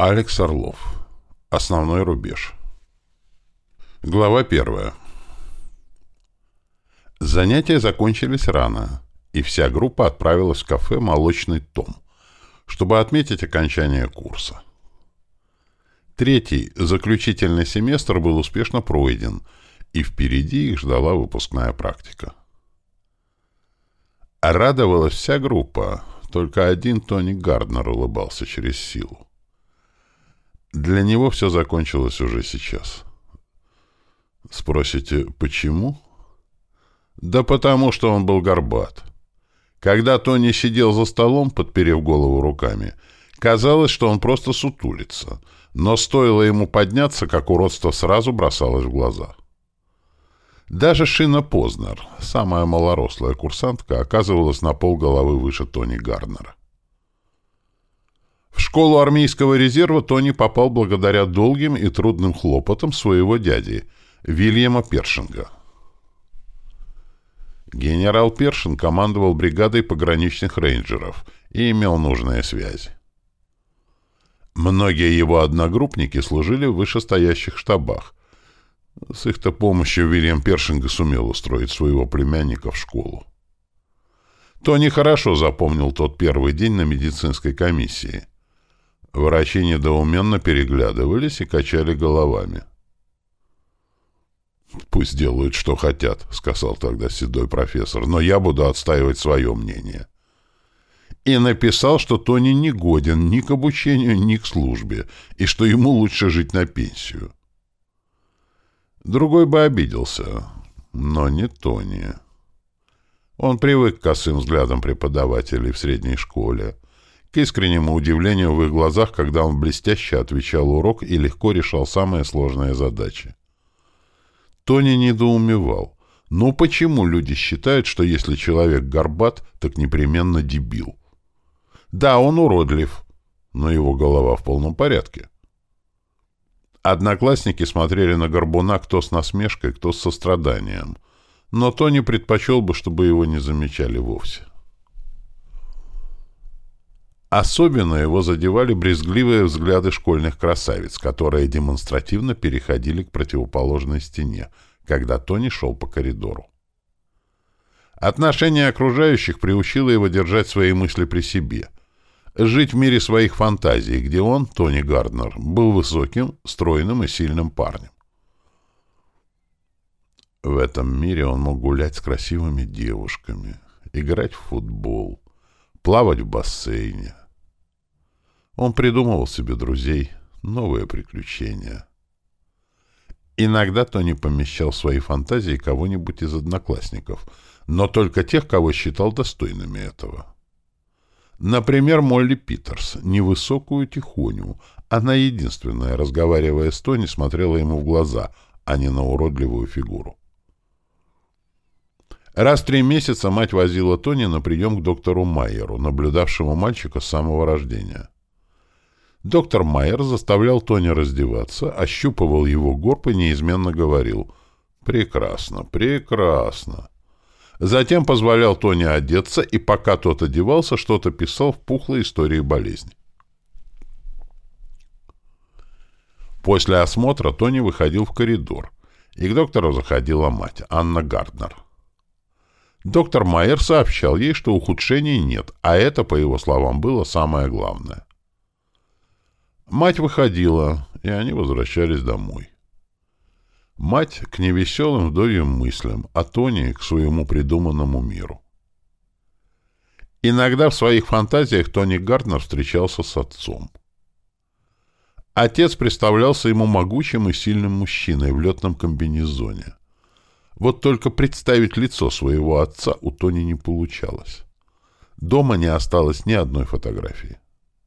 Алекс Орлов. Основной рубеж. Глава 1. Занятия закончились рано, и вся группа отправилась в кафе «Молочный том», чтобы отметить окончание курса. Третий, заключительный семестр был успешно пройден, и впереди их ждала выпускная практика. Радовалась вся группа, только один Тони Гарднер улыбался через силу. Для него все закончилось уже сейчас. Спросите, почему? Да потому, что он был горбат. Когда Тони сидел за столом, подперев голову руками, казалось, что он просто сутулится, но стоило ему подняться, как уродство сразу бросалось в глаза. Даже Шина Познер, самая малорослая курсантка, оказывалась на полголовы выше Тони Гарднера. В школу армейского резерва Тони попал благодаря долгим и трудным хлопотам своего дяди, Вильяма Першинга. Генерал Першинг командовал бригадой пограничных рейнджеров и имел нужные связи. Многие его одногруппники служили в вышестоящих штабах. С их-то помощью Вильям Першинг сумел устроить своего племянника в школу. Тони хорошо запомнил тот первый день на медицинской комиссии. Врачи недоуменно переглядывались и качали головами. «Пусть делают, что хотят», — сказал тогда седой профессор, «но я буду отстаивать свое мнение». И написал, что Тони не годен ни к обучению, ни к службе, и что ему лучше жить на пенсию. Другой бы обиделся, но не Тони. Он привык к косым взглядам преподавателей в средней школе, к искреннему удивлению в их глазах, когда он блестяще отвечал урок и легко решал самые сложные задачи. Тони недоумевал. Но почему люди считают, что если человек горбат, так непременно дебил? Да, он уродлив, но его голова в полном порядке. Одноклассники смотрели на горбуна кто с насмешкой, кто с состраданием, но Тони предпочел бы, чтобы его не замечали вовсе. Особенно его задевали брезгливые взгляды школьных красавиц, которые демонстративно переходили к противоположной стене, когда Тони шел по коридору. Отношение окружающих приучило его держать свои мысли при себе, жить в мире своих фантазий, где он, Тони Гарднер, был высоким, стройным и сильным парнем. В этом мире он мог гулять с красивыми девушками, играть в футбол, плавать в бассейне. Он придумывал себе друзей, новые приключения. Иногда Тони помещал в свои фантазии кого-нибудь из одноклассников, но только тех, кого считал достойными этого. Например, Молли Питерс, невысокую тихоню. Она единственная, разговаривая с Тони, смотрела ему в глаза, а не на уродливую фигуру. Раз в 3 месяца мать возила Тони на прием к доктору Майеру, наблюдавшему мальчика с самого рождения. Доктор Майер заставлял Тони раздеваться, ощупывал его горб и неизменно говорил: «Прекрасно, прекрасно». Затем позволял Тони одеться, и пока тот одевался, что-то писал в пухлой истории болезни. После осмотра Тони выходил в коридор, и к доктору заходила мать, Анна Гарднер. Доктор Майер сообщал ей, что ухудшений нет, а это, по его словам, было самое главное. Мать выходила, и они возвращались домой. Мать к невеселым вдовьим мыслям, а Тони к своему придуманному миру. Иногда в своих фантазиях Тони Гарднер встречался с отцом. Отец представлялся ему могучим и сильным мужчиной в летном комбинезоне. Вот только представить лицо своего отца у Тони не получалось. Дома не осталось ни одной фотографии.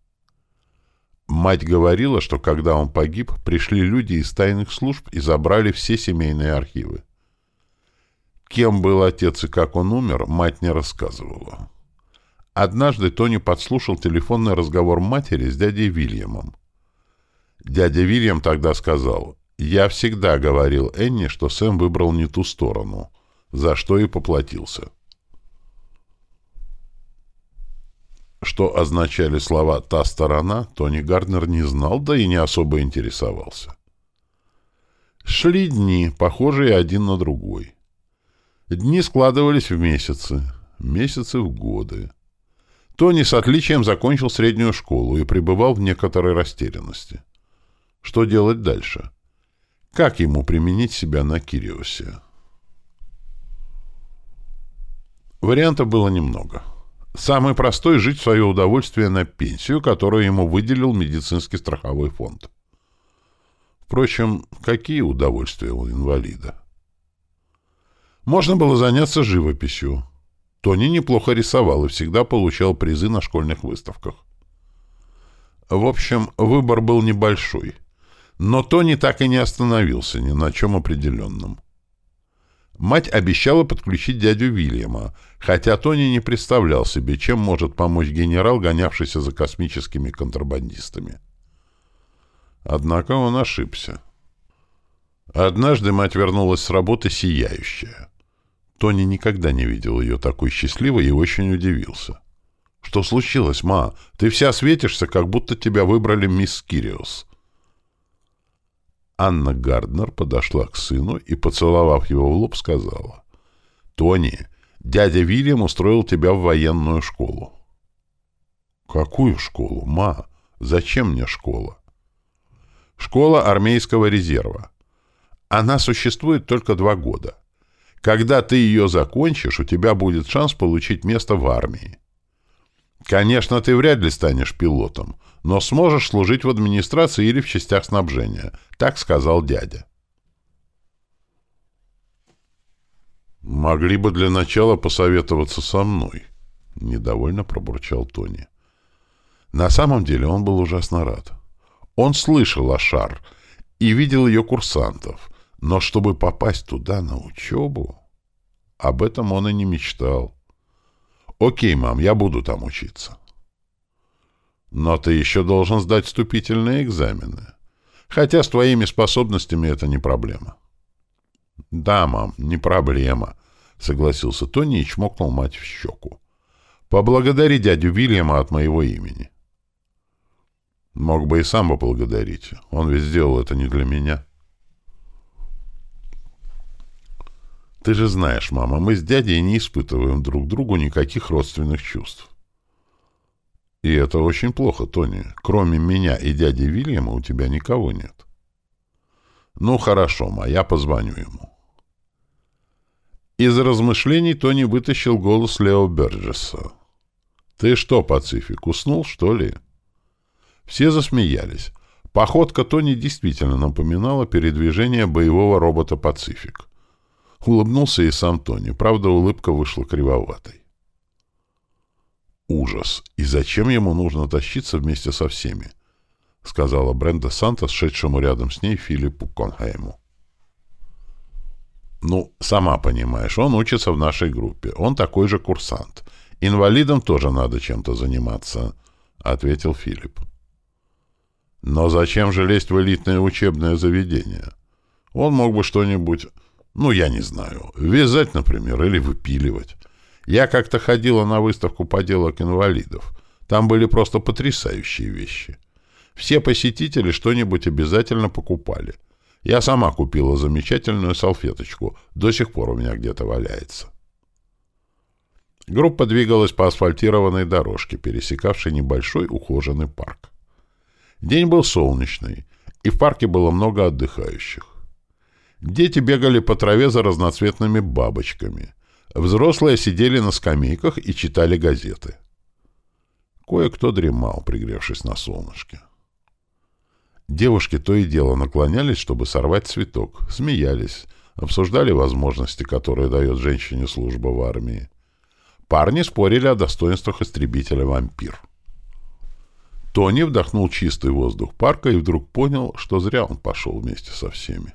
Мать говорила, что когда он погиб, пришли люди из тайных служб и забрали все семейные архивы. Кем был отец и как он умер, мать не рассказывала. Однажды Тони подслушал телефонный разговор матери с дядей Вильямом. Дядя Вильям тогда сказал: «Я всегда говорил Энни, что Сэм выбрал не ту сторону, за что и поплатился». Что означали слова «та сторона», Тони Гарднер не знал, да и не особо интересовался. Шли дни, похожие один на другой. Дни складывались в месяцы, месяцы в годы. Тони с отличием закончил среднюю школу и пребывал в некоторой растерянности. Что делать дальше? Как ему применить себя на Кириосе? Вариантов было немного. Самый простой — жить в свое удовольствие на пенсию, которую ему выделил медицинский страховой фонд. Впрочем, какие удовольствия у инвалида? Можно было заняться живописью. Тони неплохо рисовал и всегда получал призы на школьных выставках. В общем, выбор был небольшой. Но Тони так и не остановился ни на чем определенном. Мать обещала подключить дядю Вильяма, хотя Тони не представлял себе, чем может помочь генерал, гонявшийся за космическими контрабандистами. Однако он ошибся. Однажды мать вернулась с работы сияющая. Тони никогда не видел ее такой счастливой и очень удивился. «Что случилось, ма? Ты вся светишься, как будто тебя выбрали мисс Кириос». Анна Гарднер подошла к сыну и, поцеловав его в лоб, сказала: «Тони, дядя Вильям устроил тебя в военную школу». «Какую школу, ма? Зачем мне школа?» «Школа армейского резерва. Она существует только 2 года. Когда ты ее закончишь, у тебя будет шанс получить место в армии. Конечно, ты вряд ли станешь пилотом, но сможешь служить в администрации или в частях снабжения», — так сказал дядя. «Могли бы для начала посоветоваться со мной», — недовольно пробурчал Тони. На самом деле он был ужасно рад. Он слышал о Шар и видел ее курсантов, но чтобы попасть туда на учебу, об этом он и не мечтал. «Окей, мам, я буду там учиться». «Но ты еще должен сдать вступительные экзамены. Хотя с твоими способностями это не проблема». «Да, мам, не проблема», — согласился Тони и чмокнул мать в щеку. «Поблагодари дядю Вильяма от моего имени». «Мог бы и сам поблагодарить. Он ведь сделал это не для меня». «Ты же знаешь, мама, мы с дядей не испытываем друг другу никаких родственных чувств». «И это очень плохо, Тони. Кроме меня и дяди Вильяма у тебя никого нет». «Ну, хорошо, ма, я позвоню ему». Из размышлений Тони вытащил голос Лео Берджеса. «Ты что, Пацифик, уснул, что ли?» Все засмеялись. Походка Тони действительно напоминала передвижение боевого робота «Пацифик». Улыбнулся и сам Тони, правда, улыбка вышла кривоватой. «Ужас! И зачем ему нужно тащиться вместе со всеми?» — сказала Бренда Сантос, шедшему рядом с ней Филиппу Конхайму. «Ну, сама понимаешь, он учится в нашей группе. Он такой же курсант. Инвалидам тоже надо чем-то заниматься», — ответил Филипп. «Но зачем же лезть в элитное учебное заведение? Он мог бы что-нибудь, ну, я не знаю, вязать, например, или выпиливать. Я как-то ходила на выставку поделок инвалидов. Там были просто потрясающие вещи. Все посетители что-нибудь обязательно покупали. Я сама купила замечательную салфеточку. До сих пор у меня где-то валяется». Группа двигалась по асфальтированной дорожке, пересекавшей небольшой ухоженный парк. День был солнечный, и в парке было много отдыхающих. Дети бегали по траве за разноцветными бабочками. Взрослые сидели на скамейках и читали газеты. Кое-кто дремал, пригревшись на солнышке. Девушки то и дело наклонялись, чтобы сорвать цветок, смеялись, обсуждали возможности, которые дает женщине служба в армии. Парни спорили о достоинствах истребителя «Вампир». Тони вдохнул чистый воздух парка и вдруг понял, что зря он пошел вместе со всеми.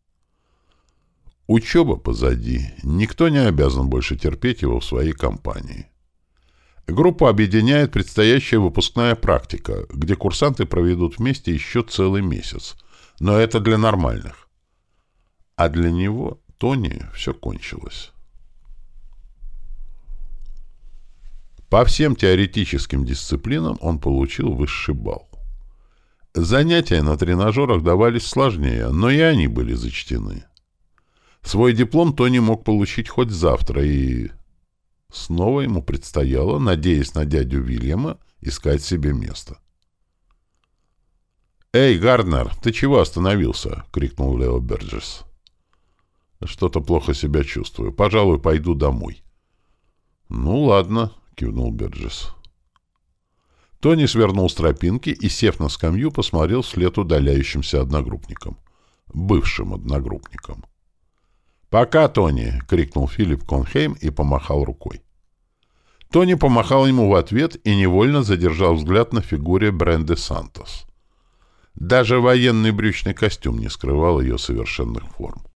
Учеба позади, никто не обязан больше терпеть его в своей компании. Группу объединяет предстоящая выпускная практика, где курсанты проведут вместе еще целый месяц. Но это для нормальных. А для него, Тони, все кончилось. По всем теоретическим дисциплинам он получил высший балл. Занятия на тренажерах давались сложнее, но и они были зачтены. Свой диплом Тони мог получить хоть завтра, и снова ему предстояло, надеясь на дядю Уильяма, искать себе место. «Эй, Гарднер, ты чего остановился?» — крикнул Лео Берджес. «Что-то плохо себя чувствую. Пожалуй, пойду домой». «Ну, ладно», — кивнул Берджес. Тони свернул с тропинки и, сев на скамью, посмотрел вслед удаляющимся одногруппникам. Бывшим одногруппникам. «Пока, Тони!» — крикнул Филипп Конхейм и помахал рукой. Тони помахал ему в ответ и невольно задержал взгляд на фигуре Бренды Сантос. Даже военный брючный костюм не скрывал ее совершенных форм.